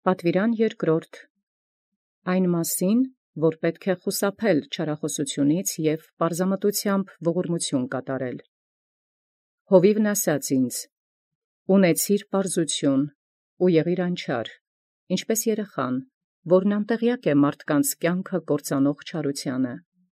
Պատվիրան երկրորդ. Այն մասին, որ պետք է խուսափել չարախոսությունից և պարզամտությամբ ողորմություն կատարել։ Հովիվն ասաց ինձ. ունեցիր պարզություն ու եղիր անչար, ինչպես երեխան, որն անտեղյակ է մարդկանց կյանքը կործանող չարությանը։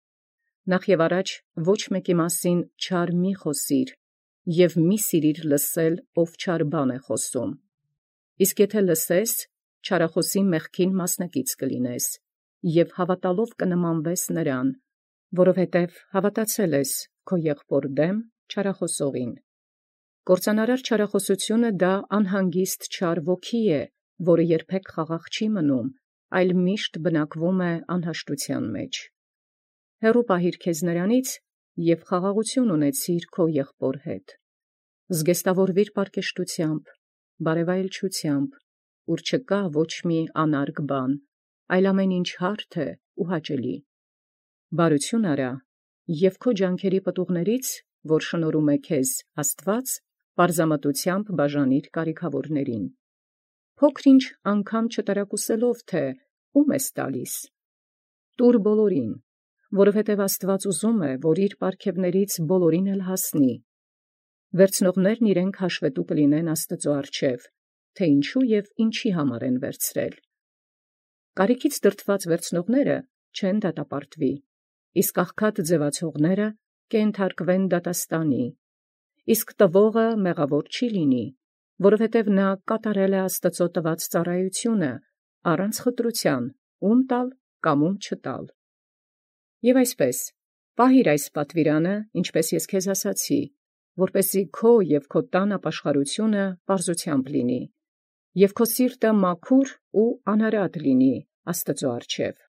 Նախ և առաջ ոչ մեկի մասին չար մի խոսիր և մի սիրիր լսել, ով չար բան է խոսում։ Իսկ եթե լսես, չարախոսի մեղքին մասնակից կլինես և հավատալով կնմանվես նրան, որովհետև հավատացել ես քո եղբոր դեմ չարախոսողին։ Կործանարար չարախոսությունը դա անհանգիստ չար ոգի է, որը երբեք խաղաղ չի մնում, այլ միշտ բնակվում է անհաշտության մեջ։ Հեռու պահիր քեզ նրանից և խաղաղություն ունեցիր քո եղբոր հետ։ Զգեստավորվիր պարկեշտությամբ, բարևայելչությամբ, ուր չկա ոչ մի անարգ բան, այլ ամեն ինչ հարթ է ու հաճելի։ Բարություն արա և քո ջանքերի պտուղներից, որ շնորհում է քեզ Աստված, պարզամտությամբ բաժանիր կարիքավորներին։ Փոքր-ինչ անգամ չտարակուսելով, թե ո՞ւմ ես տալիս։ Տուր բոլորին, որովհետև Աստված ուզում է, որ իր պարգևներից բոլորին էլ հասնի։ Վերցնողներն իրենք հաշվետու կլինեն Աստծու առջև, թե ինչու և ինչի համար են վերցրել։ Կարիքից դրդված վերցնողները չեն դատապարտվի, իսկ աղքատ ձևացողները կենթարկվեն դատաստանի, իսկ տվողը մեղավոր չի լինի, որովհետև նա կատարել է Աստծու տված ծառայությունը առանց խտրության, ում տալ կամ ում չտալ։ Եվ այսպես, պահիր այս պատվիրանը, ինչպես ես քեզ ասացի, որպեսզի քո և քո տան ապաշխարությունը պարզությամբ լինի, և քո սիրտը մաքուր ու անարատ լինի Աստծու առջև։